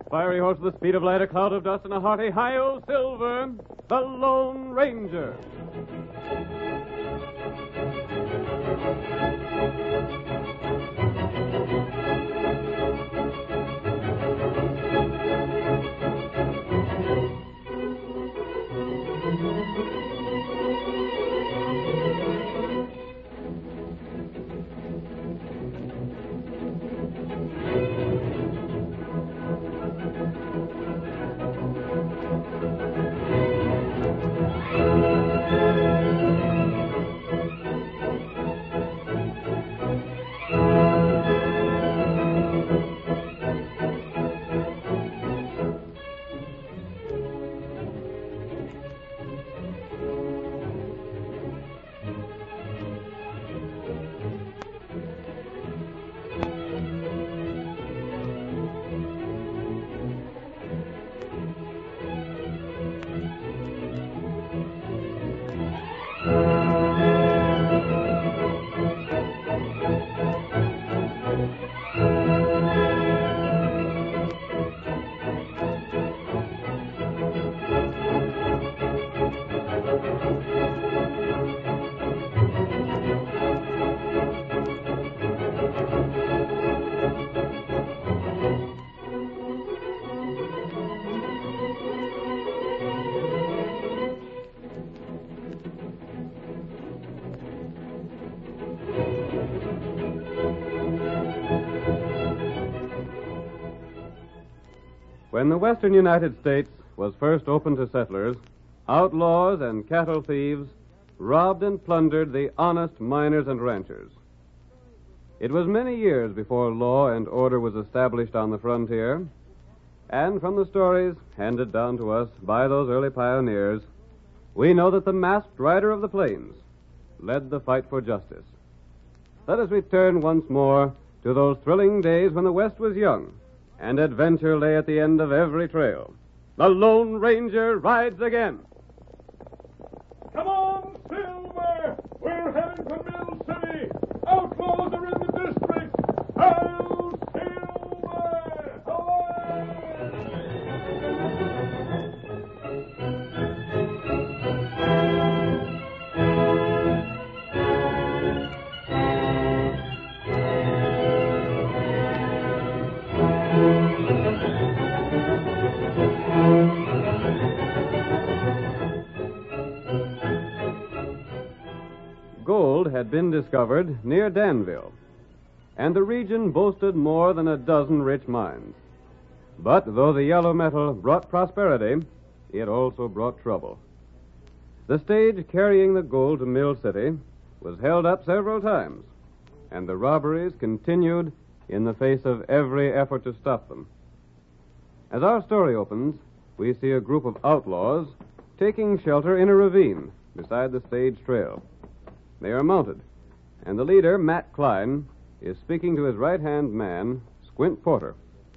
fiery horse with the speed of light, a cloud of dust, and a hearty hi-yo Silver, the Lone Ranger. When the western United States was first opened to settlers, outlaws and cattle thieves robbed and plundered the honest miners and ranchers. It was many years before law and order was established on the frontier, and from the stories handed down to us by those early pioneers, we know that the masked rider of the plains led the fight for justice. Let us return once more to those thrilling days when the West was young and adventure lay at the end of every trail. The Lone Ranger rides again. Come on, Silver! We're heading for Mill City! Outlaws are in the district! Hail, Silver! Away! Gold had been discovered near Danville, and the region boasted more than a dozen rich mines. But though the yellow metal brought prosperity, it also brought trouble. The stage carrying the gold to Mill City was held up several times, and the robberies continued in the face of every effort to stop them. As our story opens, we see a group of outlaws taking shelter in a ravine beside the stage trail. They are mounted, and the leader, Matt Klein, is speaking to his right-hand man, Squint Porter.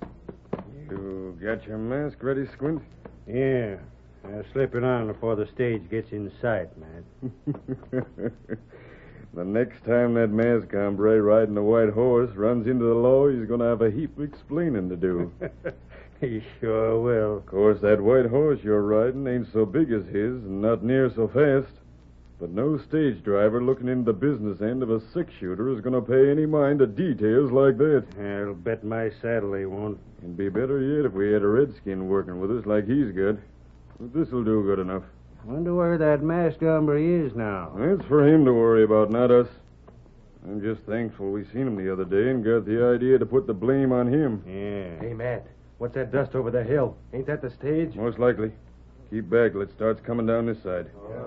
You got your mask ready, Squint? Yeah. I'll slip it on before the stage gets in sight, Matt. The next time that masked hombre riding a white horse runs into the law, he's going to have a heap of explaining to do. He sure will. Of course, that white horse you're riding ain't so big as his and not near so fast. But no stage driver looking into the business end of a six-shooter is going to pay any mind to details like that. I'll bet my saddle he won't. It'd be better yet if we had a redskin working with us like he's got. But this'll do good enough. Wonder where that masked hombre is now. That's for him to worry about, not us. I'm just thankful we seen him the other day and got the idea to put the blame on him. Yeah. Hey, Matt, what's that dust over the hill? Ain't that the stage? Most likely. Keep back till it starts coming down this side.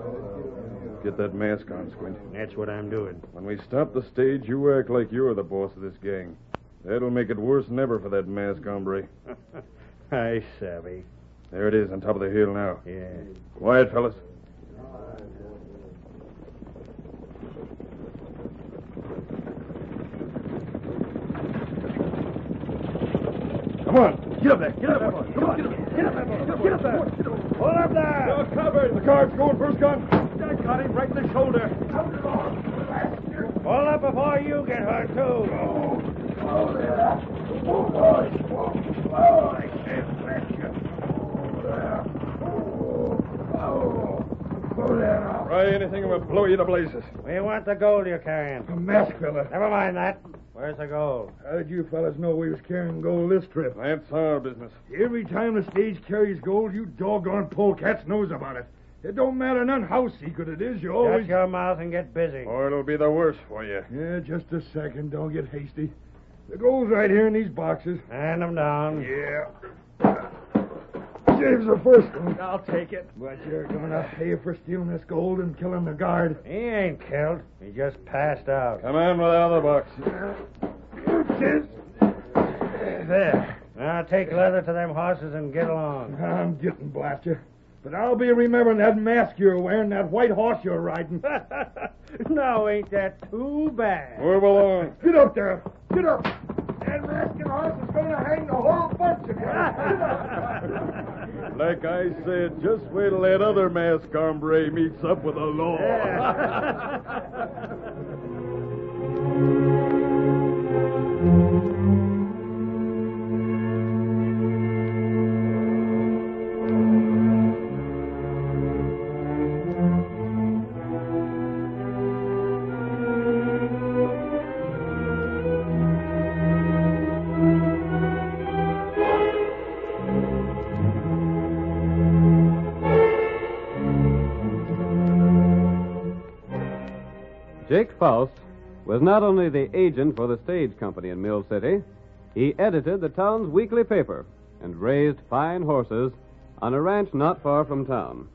Get that mask on, Squint. That's what I'm doing. When we stop the stage, you act like you're the boss of this gang. That'll make it worse than ever for that masked hombre. I savvy. There it is on top of the hill now. Yeah. Quiet, fellas. Come on. Get up there. Get up there, boy. Come on. Get up there. Get up there. Hold up there! You're covered. The car's going first gun. I got him right in the shoulder. Hold up before you get hurt, too. Oh, there. Oh, boy. Oh, anything that will blow you to blazes. We want the gold you're carrying. A mask fella. Never mind that. Where's the gold? How did you fellas know we was carrying gold this trip? That's our business. Every time the stage carries gold, you doggone polecats knows about it. It don't matter none how secret it is. You always... Shut your mouth and get busy. Or it'll be the worse for you. Yeah, just a second. Don't get hasty. The gold's right here in these boxes. Hand them down. Yeah. Here's the first one. I'll take it. But you're gonna pay for stealing this gold and killing the guard. He ain't killed. He just passed out. Come on with the other box. There. Now take leather to them horses and get along. I'm getting blaster. But I'll be remembering that mask you're wearing, that white horse you're riding. Now ain't that too bad? Move along. Get up there. Get up. That masked horse is going to hang the whole bunch of you. Get up. Like I said, just wait till that other mask hombre meets up with the law. Jake Faust was not only the agent for the stage company in Mill City, he edited the town's weekly paper and raised fine horses on a ranch not far from town.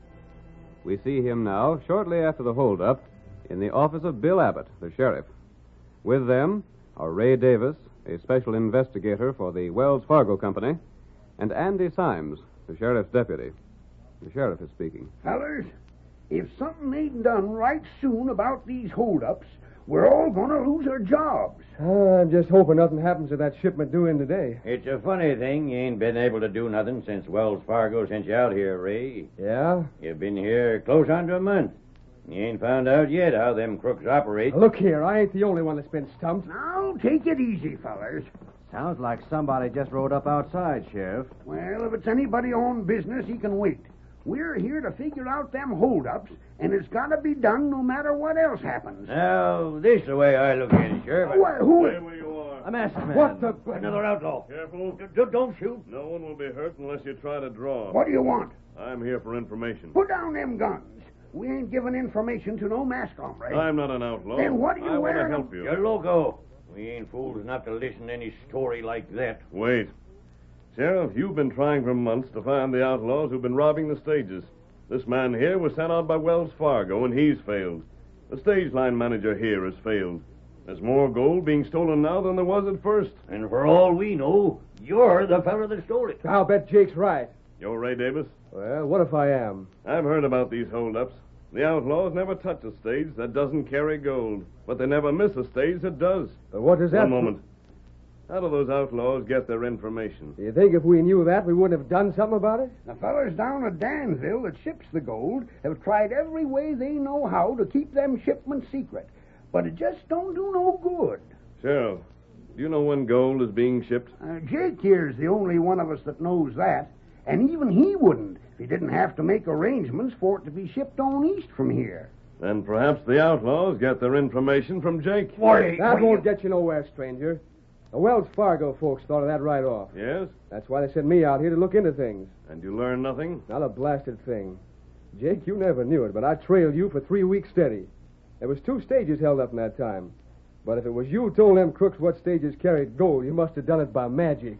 We see him now, shortly after the holdup, in the office of Bill Abbott, the sheriff. With them are Ray Davis, a special investigator for the Wells Fargo Company, and Andy Symes, the sheriff's deputy. The sheriff is speaking. Fellers, if something ain't done right soon about these holdups, we're all going to lose our jobs. I'm just hoping nothing happens to that shipment due in today. It's a funny thing you ain't been able to do nothing since Wells Fargo sent you out here, Ray. Yeah? You've been here close on to a month. You ain't found out yet how them crooks operate. Look here, I ain't the only one that's been stumped. Now, take it easy, fellers. Sounds like somebody just rode up outside, Sheriff. Well, if it's anybody on business, he can wait. We're here to figure out them holdups, and it's got to be done no matter what else happens. Now, this is the way I look at it, Sheriff. Who? Stay where you are. A masked man. What the... Another outlaw. Careful. Don't shoot. No one will be hurt unless you try to draw. What do you want? I'm here for information. Put down them guns. We ain't giving information to no mask hombre. I'm not an outlaw. Then what are you I want to wearing? help you. You're loco. We ain't fools enough to listen to any story like that. Wait. Sheriff, you've been trying for months to find the outlaws who've been robbing the stages. This man here was sent out by Wells Fargo, and he's failed. The stage line manager here has failed. There's more gold being stolen now than there was at first. And for all we know, you're the fellow that stole it. I'll bet Jake's right. You're Ray Davis? Well, what if I am? I've heard about these holdups. The outlaws never touch a stage that doesn't carry gold, but they never miss a stage that does. What does that... One moment. How do those outlaws get their information? Do you think if we knew that, we wouldn't have done something about it? The fellers down at Danville that ships the gold have tried every way they know how to keep them shipments secret. But it just don't do no good. Sheriff, do you know when gold is being shipped? Jake here's the only one of us that knows that. And even he wouldn't if he didn't have to make arrangements for it to be shipped on east from here. Then perhaps the outlaws get their information from Jake. That won't get you nowhere, stranger. The Wells Fargo folks thought of that right off. Yes? That's why they sent me out here to look into things. And you learn nothing? Not a blasted thing. Jake, you never knew it, but I trailed you for 3 weeks steady. There was 2 stages held up in that time. But if it was you who told them crooks what stages carried gold, you must have done it by magic.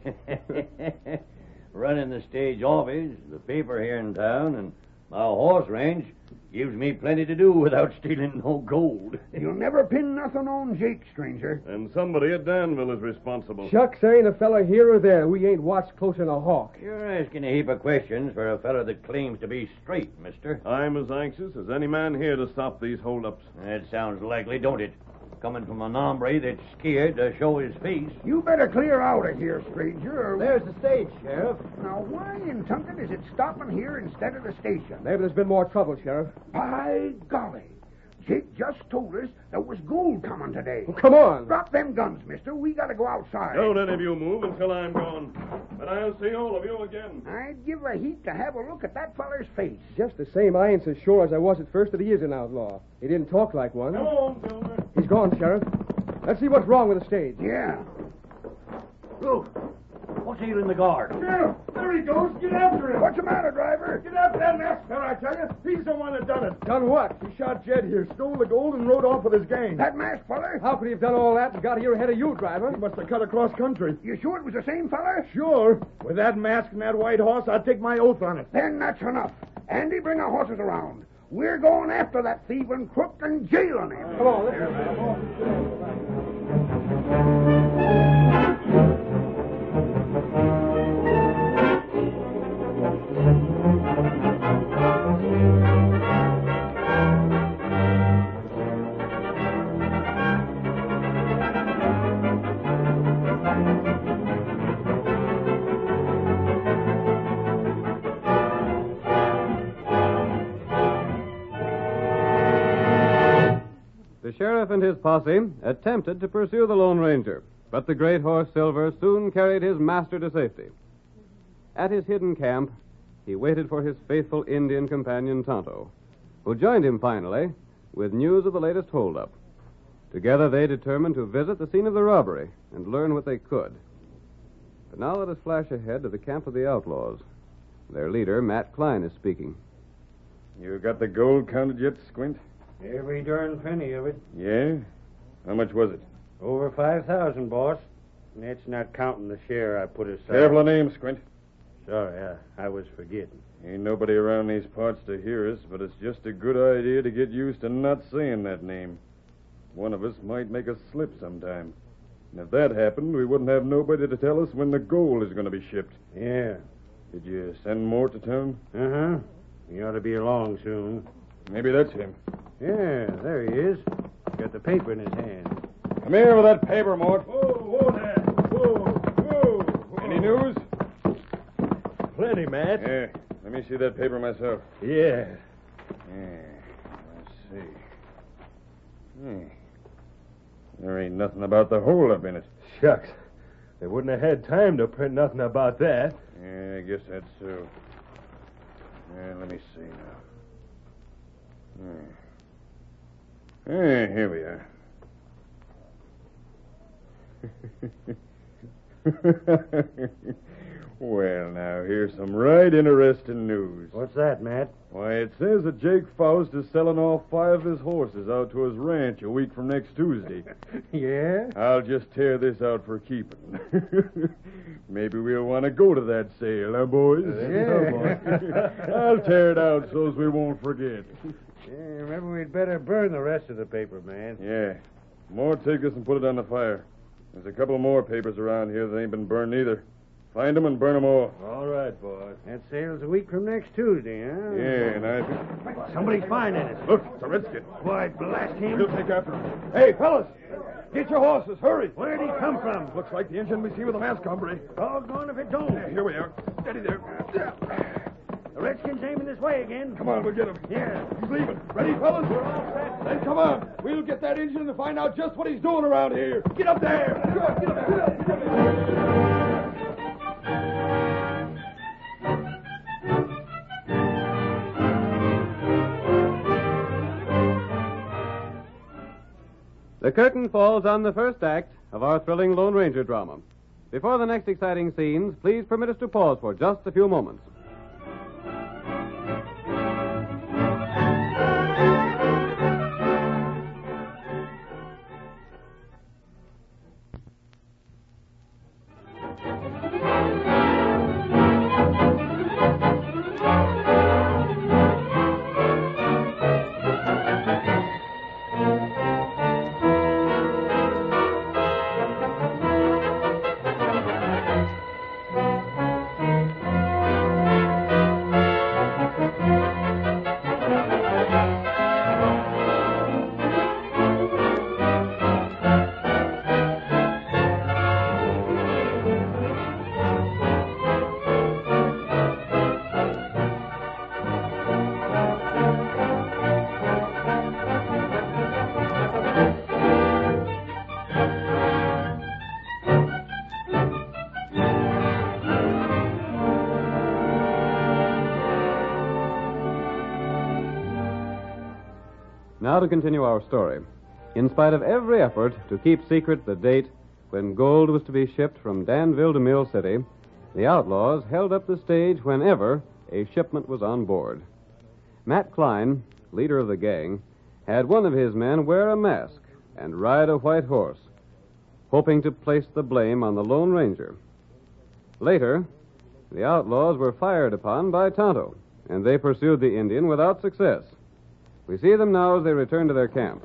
Running the stage office, the paper here in town, and my horse ranch gives me plenty to do without stealing no gold. You'll never pin nothing on Jake, stranger. And somebody at Danville is responsible. Shucks, there ain't a fella here or there we ain't watched close in a hawk. You're asking a heap of questions for a fellow that claims to be straight, mister. I'm as anxious as any man here to stop these holdups. That sounds likely, don't it? Coming from an hombre that's scared to show his face. You better clear out of here, stranger. There's the stage, Sheriff. Now, why in Tunket is it stopping here instead of the station? Maybe there's been more trouble, Sheriff. By golly, Jake just told us there was gold coming today. Well, come on. Drop them guns, mister. We gotta go outside. Don't any of you move until I'm gone. But I'll see all of you again. I'd give a heap to have a look at that feller's face. Just the same, I ain't so sure as I was at first that he is an outlaw. He didn't talk like one. Come on, Silver. He's gone, Sheriff. Let's see what's wrong with the stage. Yeah. Luke, what's ailing the guard? Sheriff, there he goes. Get after him. What's the matter, driver? Get after that masked fella, I tell you. He's the one that done it. Done what? He shot Jed here, stole the gold, and rode off with his gang. That masked feller? How could he have done all that and got here ahead of you, driver? He must have cut across country. You sure it was the same feller? Sure. With that mask and that white horse, I'd take my oath on it. Then that's enough. Andy, bring our horses around. We're going after that thieving crook and jailing him. Come on, let's The sheriff and his posse attempted to pursue the Lone Ranger, but the great horse Silver soon carried his master to safety. At his hidden camp, he waited for his faithful Indian companion Tonto, who joined him finally with news of the latest holdup. Together they determined to visit the scene of the robbery and learn what they could. But now let us flash ahead to the camp of the outlaws. Their leader, Matt Klein, is speaking. You got the gold counted yet, Squint? Every darn penny of it. Yeah? How much was it? Over 5,000, boss. And that's not counting the share I put aside. Careful of name, Squint. Sorry, I was forgetting. Ain't nobody around these parts to hear us, but it's just a good idea to get used to not saying that name. One of us might make a slip sometime. And if that happened, we wouldn't have nobody to tell us when the gold is going to be shipped. Yeah. Did you send more to town? Uh-huh. He ought to be along soon. Maybe that's him. Yeah, there he is. Got the paper in his hand. Come here with that paper, Mort. Whoa there. Whoa. Any news? Plenty, Matt. Yeah. Let me see that paper myself. Yeah. Let's see. There ain't nothing about the holdup in it. Shucks. They wouldn't have had time to print nothing about that. Yeah, I guess that's so. Let me see now. Here we are. Well, now, here's some right interesting news. What's that, Matt? Why, it says that Jake Faust is selling off 5 of his horses out to his ranch a week from next Tuesday. Yeah? I'll just tear this out for keeping. Maybe we'll want to go to that sale, huh, boys? Yeah. I'll tear it out so's we won't forget. Yeah, remember we'd better burn the rest of the paper, man. Yeah. More take this and put it on the fire. There's a couple more papers around here that ain't been burned either. Find them and burn them all. All right, boy. That sale's a week from next Tuesday, huh? Yeah, and I... Somebody's finding it. Look, it's a redskin. Why, blast him. We'll take after him. Hey, fellas! Get your horses, hurry! Where'd he come from? Looks like the engine we see with the mask on, Bree. Doggone if it don't. Here we are. Steady there. The Redskin's aiming this way again. Come on, we'll get him. Yeah. He's leaving. Ready, fellas? We're all set. Then come on. We'll get that engine and find out just what he's doing around here. Get up there. Get up there. Get up there. The curtain falls on the first act of our thrilling Lone Ranger drama. Before the next exciting scenes, please permit us to pause for just a few moments. Now to continue our story. In spite of every effort to keep secret the date when gold was to be shipped from Danville to Mill City, the outlaws held up the stage whenever a shipment was on board. Matt Klein, leader of the gang, had one of his men wear a mask and ride a white horse, hoping to place the blame on the Lone Ranger. Later, the outlaws were fired upon by Tonto, and they pursued the Indian without success. We see them now as they return to their camp.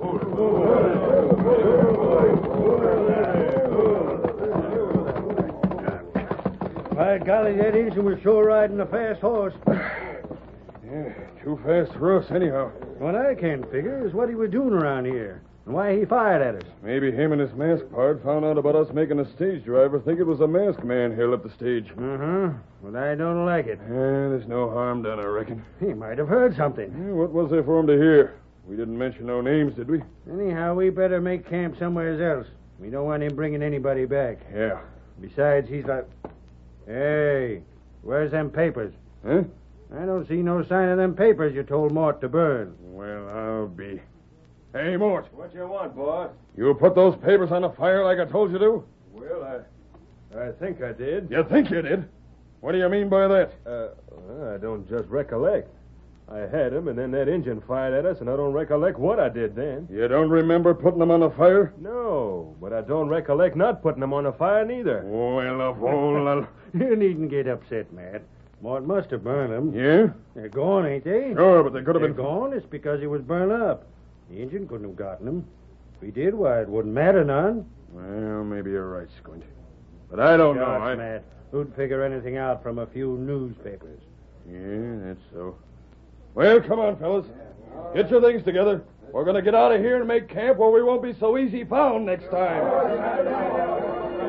By golly, that Indian was sure riding a fast horse. Yeah, too fast for us, anyhow. What I can't figure is what he was doing around here and why he fired at us. Maybe him and his mask pard found out about us making a stage driver think it was a masked man held up the stage. But I don't like it. There's no harm done, I reckon. He might have heard something. Yeah, what was there for him to hear? We didn't mention no names, did we? Anyhow, we better make camp somewhere else. We don't want him bringing anybody back. Yeah. Besides, he's like... Hey, where's them papers? Huh? I don't see no sign of them papers you told Mort to burn. Well, I'll be. Hey, Mort. What you want, boss? You put those papers on the fire like I told you to? Well, I think I did. You think you did? What do you mean by that? I don't just recollect. I had him, and then that Injun fired at us, and I don't recollect what I did then. You don't remember putting them on the fire? No, but I don't recollect not putting them on the fire neither. Well, of all... You needn't get upset, Matt. Mort must have burned them. Yeah? They're gone, ain't they? Sure, but they could have They're been... gone. It's because he was burned up. The Injun couldn't have gotten them. If he did, why, it wouldn't matter none. Well, maybe you're right, Squint. But I don't know. Gosh, Matt, who'd figure anything out from a few newspapers? Yeah, that's so. Well, come on, fellas. Get your things together. We're going to get out of here and make camp where we won't be so easy found next time.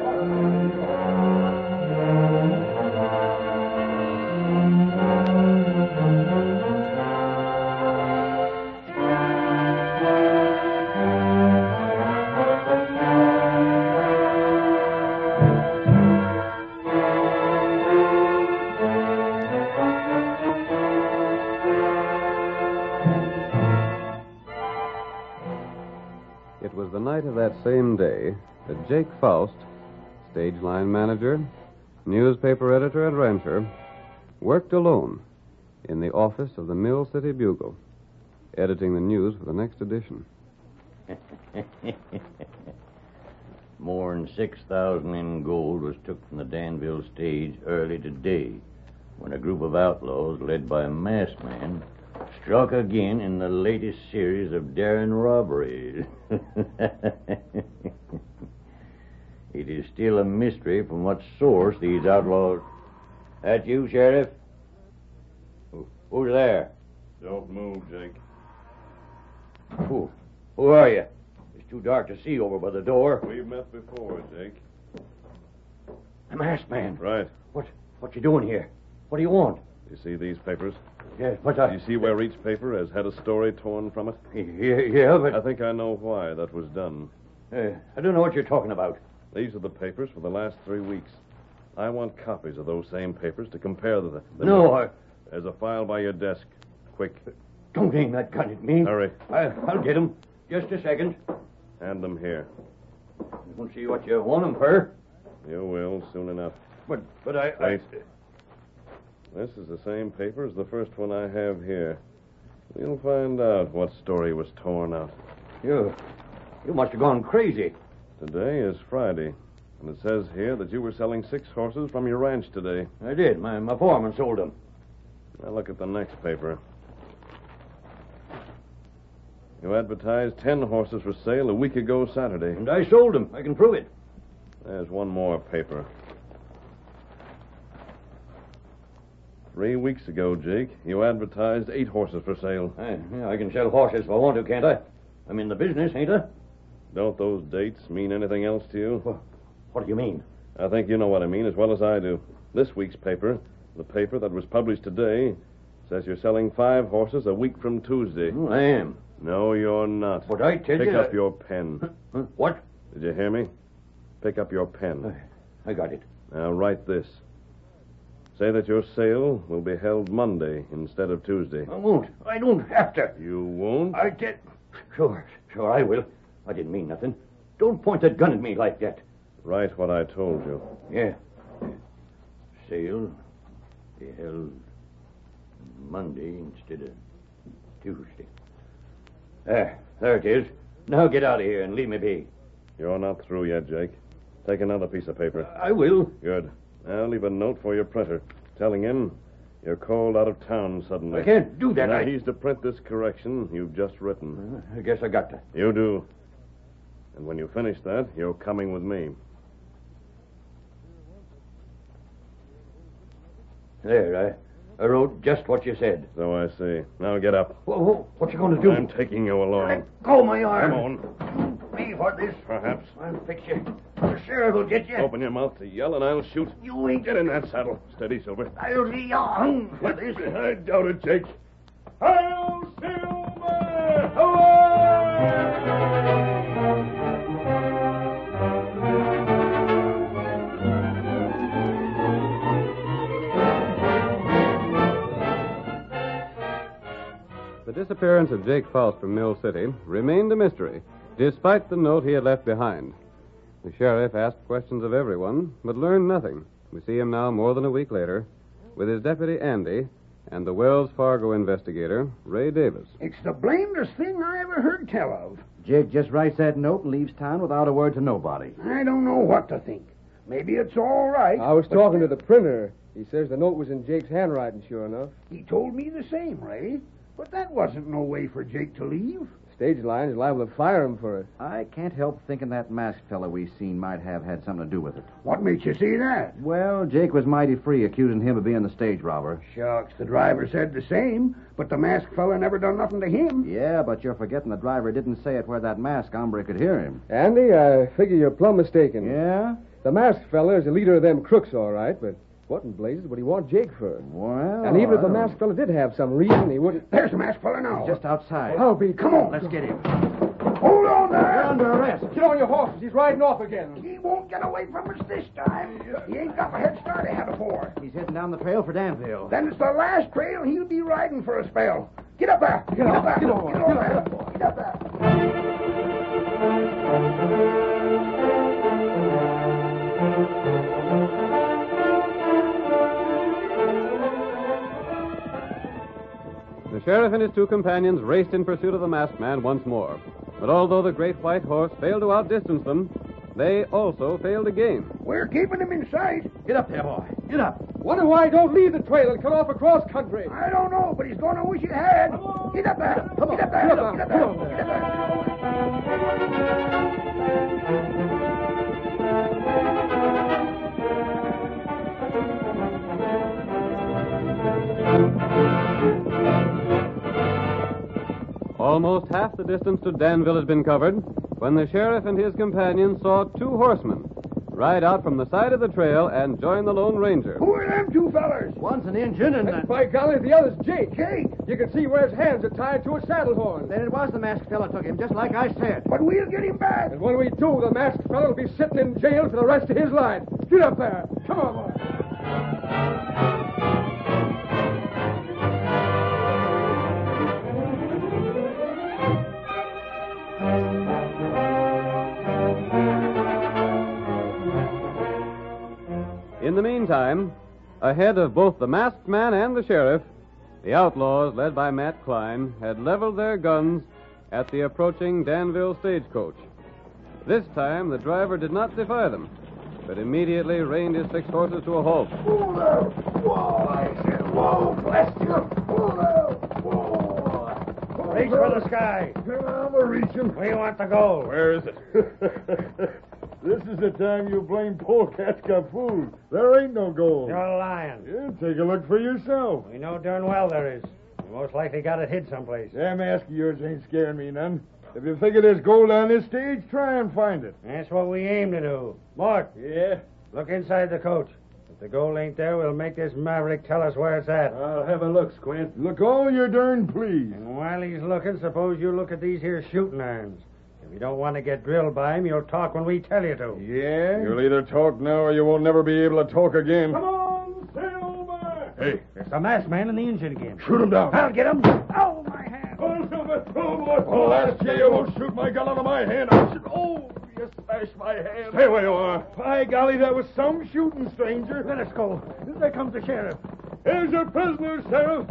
It was the night of that same day that Jake Faust, stage line manager, newspaper editor, and rancher, worked alone in the office of the Mill City Bugle, editing the news for the next edition. More'n 6,000 in gold was took from the Danville stage early today when a group of outlaws led by a masked man struck again in the latest series of daring robberies. It is still a mystery from what source these outlaws... That you, Sheriff? Who's there? Don't move, Jake. Who are you? It's too dark to see over by the door. We've met before, Jake. A masked man. Right. What you doing here? What do you want? You see these papers? Yeah, but You see where each paper has had a story torn from it? Yeah, but... I think I know why that was done. I don't know what you're talking about. These are the papers for the last 3 weeks. I want copies of those same papers to compare the No, There's a file by your desk. Quick. Don't aim that gun at me. Hurry. I'll get him. Just a second. Hand them here. You won't see what you want him for. You will, soon enough. But I... Wait. This is the same paper as the first one I have here. We'll find out what story was torn out. You must have gone crazy. Today is Friday, and it says here that you were selling 6 horses from your ranch today. I did. My foreman sold them. Now look at the next paper. You advertised 10 horses for sale a week ago Saturday. And I sold them. I can prove it. There's one more paper. 3 weeks ago, Jake, you advertised 8 horses for sale. I can sell horses if I want to, can't I? I'm in the business, ain't I? Don't those dates mean anything else to you? What do you mean? I think you know what I mean as well as I do. This week's paper, the paper that was published today, says you're selling 5 horses a week from Tuesday. Oh, I am. No, you're not. But I tell you... Pick up your pen. What? Did you hear me? Pick up your pen. I got it. Now write this. Say that your sale will be held Monday instead of Tuesday. I won't. I don't have to. You won't? I get... Sure, I will. I didn't mean nothing. Don't point that gun at me like that. Write what I told you. Yeah. Sale be held Monday instead of Tuesday. There it is. Now get out of here and leave me be. You're not through yet, Jake. Take another piece of paper. I will. Good. Now leave a note for your printer, telling him you're called out of town suddenly. I can't do that. Now he's to print this correction you've just written. I guess I got to. You do. And when you finish that, you're coming with me. There, I wrote just what you said. So I see. Now get up. Whoa, what you going to do? I'm taking you along. Let go my arm. Come on. Me for this. Perhaps. I'll fix you. The sheriff will get you. Open your mouth to yell and I'll shoot. You ain't... Get in that saddle. Steady, Silver. I'll be hung for this. I doubt it, Jake. Hail, Silver! The disappearance of Jake Faust from Mill City remained a mystery, despite the note he had left behind. The sheriff asked questions of everyone, but learned nothing. We see him now more than a week later, with his deputy Andy and the Wells Fargo investigator, Ray Davis. It's the blamedest thing I ever heard tell of. Jake just writes that note and leaves town without a word to nobody. I don't know what to think. Maybe it's all right. I was talking to the printer. He says the note was in Jake's handwriting, sure enough. He told me the same, Ray. But that wasn't no way for Jake to leave. Stage line is liable to fire him for it. I can't help thinking that masked fella we seen might have had something to do with it. What makes you say that? Well, Jake was mighty free accusing him of being the stage robber. Shucks, the driver said the same, but the masked fella never done nothing to him. Yeah, but you're forgetting the driver didn't say it where that masked hombre could hear him. Andy, I figure you're plumb mistaken. Yeah? The masked fella is the leader of them crooks, all right, but what in blazes would he want Jake for? Well... And even if the I don't- masked fella did have some reason, he wouldn't... There's the masked fella now. He's just outside. I'll be... Come on. Let's get him. Hold on there. You're under arrest. Get on your horses. He's riding off again. He won't get away from us this time. He ain't got the head start he had before. He's heading down the trail for Danville. Then it's the last trail he'll be riding for a spell. Get up there. Get up there. Get on. Get on there. Get up there. The sheriff and his two companions raced in pursuit of the masked man once more. But although the great white horse failed to outdistance them, they also failed to gain. We're keeping him in sight. Get up there, boy. Get up. Wonder why he don't leave the trail and come off across country. I don't know, but he's going to wish he had. Get up there. Come on. Get up there. Get up Get up there. there. Come on. Get up there. Almost half the distance to Danville had been covered when the sheriff and his companions saw two horsemen ride out from the side of the trail and join the Lone Ranger. Who are them two fellers? One's an engine and... By golly, the other's Jake. Jake. You can see where his hands are tied to a saddle horn. Then it was the masked fella took him, just like I said. But we'll get him back. And when we do, the masked fellow will be sitting in jail for the rest of his life. Get up there. Come on, boy. In the meantime, ahead of both the masked man and the sheriff, the outlaws, led by Matt Klein, had leveled their guns at the approaching Danville stagecoach. This time, the driver did not defy them, but immediately reined his 6 horses to a halt. Whoa there. Whoa, I said. Whoa, bless you. Whoa there. Whoa. Reach for the sky. I'm a reaching. We want the gold. Where is it? This is the time you blame polecats got food. There ain't no gold. You're lying. Yeah, take a look for yourself. We know darn well there is. You most likely got it hid someplace. That mask of yours ain't scaring me none. If you figure there's gold on this stage, try and find it. That's what we aim to do. Mort, Yeah? look inside the coach. If the gold ain't there, we'll make this maverick tell us where it's at. I'll have a look, Squint. Look all you're darn pleased. And while he's looking, suppose you look at these here shooting irons. If you don't want to get drilled by him, you'll talk when we tell you to. Yeah? You'll either talk now or you won't never be able to talk again. Come on, Silver! Hey, It's the masked man and the engine again. shoot him down. I'll get him. Oh, my hand. Oh, Silver! Oh, boy! Oh, last year you won't shoot my gun out of my hand. Oh, you smashed my hand. Stay where you are. By golly, that was some shooting, stranger. Let us go. There comes the sheriff. Here's your prisoner, Sheriff.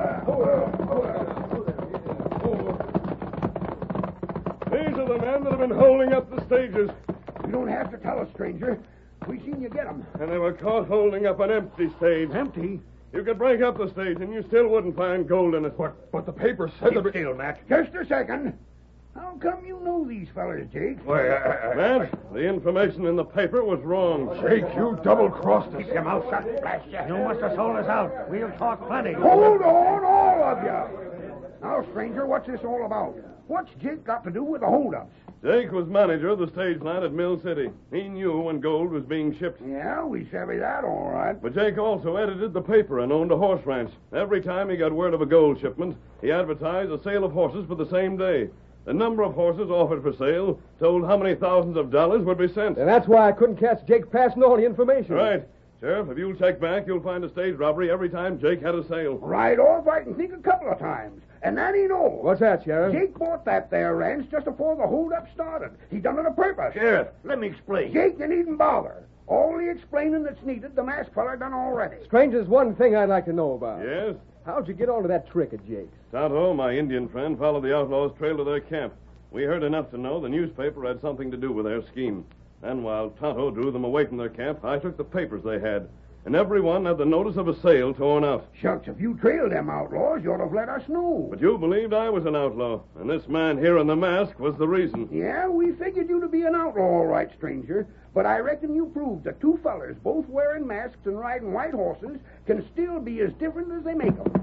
These are the men that have been holding up the stages. You don't have to tell us, stranger. We seen you get them. And they were caught holding up an empty stage. Empty? You could break up the stage and you still wouldn't find gold in it. But the paper said that... Still, Matt. Just a second. How come you know these fellers, Jake? Matt, the information in the paper was wrong. Jake, you double-crossed us. Keep your mouth shut, blast you. You must have sold us out. We'll talk plenty. Hold on, all of you. Now, stranger, what's this all about? What's Jake got to do with the holdups? Jake was manager of the stage line at Mill City. He knew when gold was being shipped. Yeah, we savvy that, all right. But Jake also edited the paper and owned a horse ranch. Every time he got word of a gold shipment, he advertised a sale of horses for the same day. The number of horses offered for sale told how many thousands of dollars would be sent. And that's why I couldn't catch Jake passing on the information. Right. Sheriff, if you'll check back, you'll find a stage robbery every time Jake had a sale. Right off, I can think a couple of times. And that ain't all. What's that, Sheriff? Jake bought that there ranch just before the holdup started. He done it on purpose. Sheriff, let me explain. Jake, you needn't bother. All the explaining that's needed, the masked feller done already. Stranger's one thing I'd like to know about. Yes? How'd you get onto that trick of Jake's? Tonto, my Indian friend, followed the outlaws' trail to their camp. We heard enough to know the newspaper had something to do with their scheme. Then, while Tonto drew them away from their camp, I took the papers they had. And every one had the notice of a sale torn out. Shucks, if you trailed them outlaws, you ought to have let us know. But you believed I was an outlaw, and this man here in the mask was the reason. Yeah, we figured you to be an outlaw, all right, stranger. But I reckon you proved that two fellers, both wearing masks and riding white horses, can still be as different as they make them.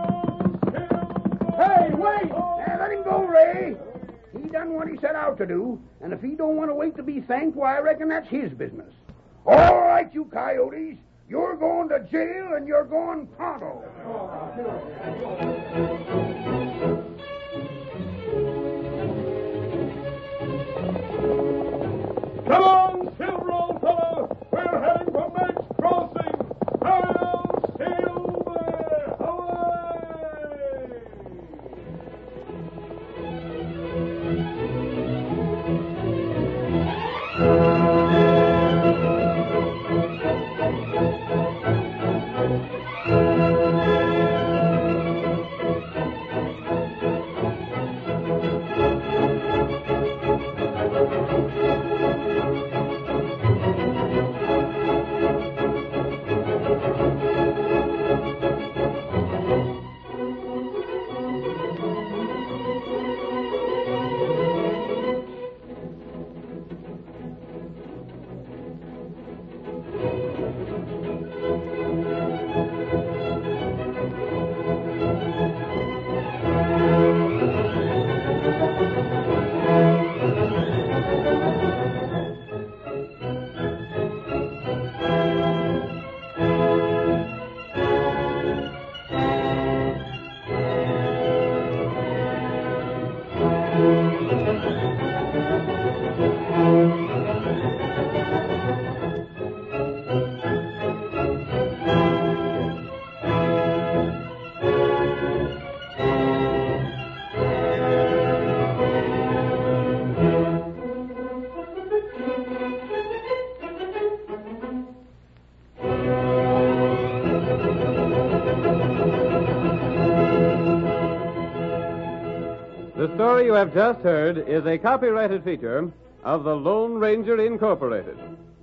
Hey, wait! Let him go, Ray. He done what he set out to do, and if he don't want to wait to be thanked, why, I reckon that's his business. All right, you coyotes. You're going to jail, and you're going pronto. Come on, Silver, old fellow! We're heading for Meg's Crossing! Hail, Silver! Away! The story you have just heard is a copyrighted feature of the Lone Ranger Incorporated.